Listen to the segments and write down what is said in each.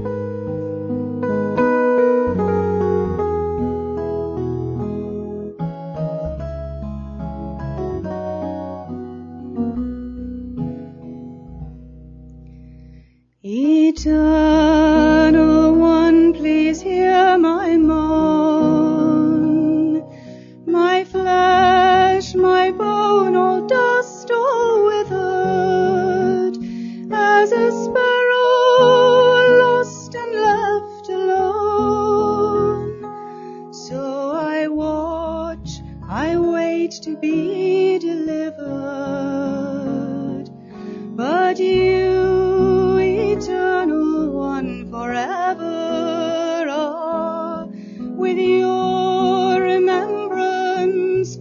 Eternal One, please hear my moan. My flesh, my bone, all dust, all withered, as a sparrow lost and left alone. So I watch, I wait to be delivered. But you, Eternal One, forever are with your remembrance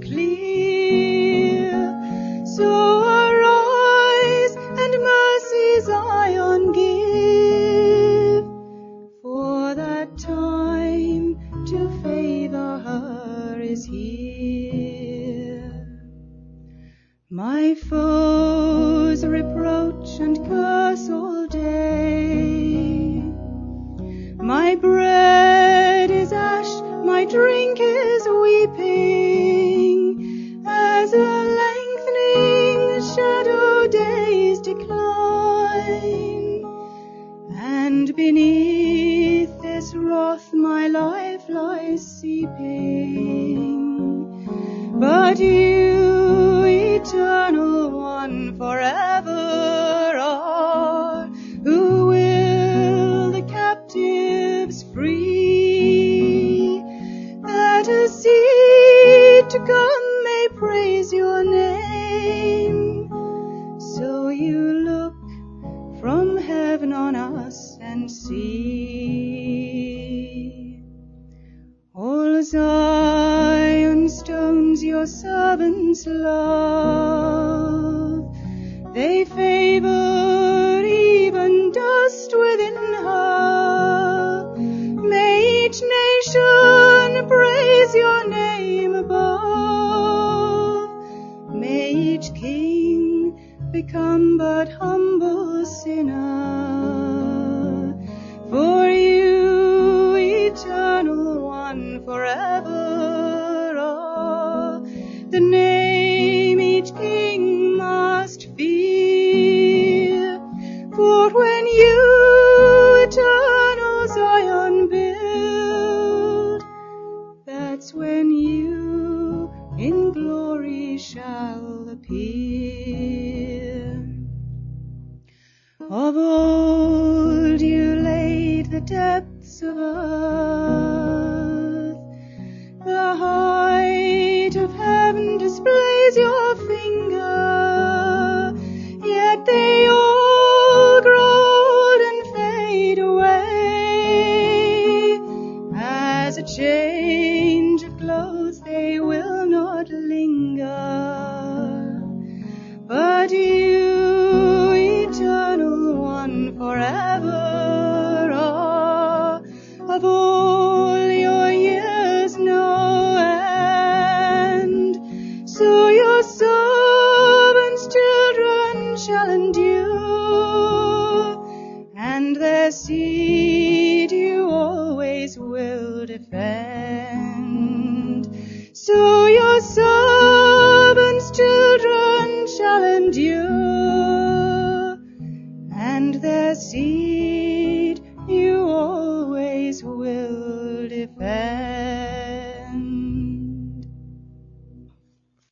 clear. So arise and mercy Zion give, for that time to favor her is here. My foes reproach and curse all day. My bread is ash, my drink is weeping, as a lengthening shadow days decline. And beneath this wrath my life lies seeping. But you, Eternal One, forever are, who will the captives free, that a seed to come may praise your name. So you look from heaven on us and see. All Zion stones your servants love. They favor even dust within her. May each nation praise your name above. May each king become but humble sinner. For you, Eternal One, forever are the name each king must fear. For when you, eternal Zion, build, that's when you in glory shall appear. Of old you laid the depths of earth. The height of heaven displays your finger, yet they all grow old and fade away. As a change of clothes they will not linger. But you, Eternal One, forever are, of all your years no end. So your servants' children shall endure, and their seed you always will defend. So your servants' children shall endure, and their seed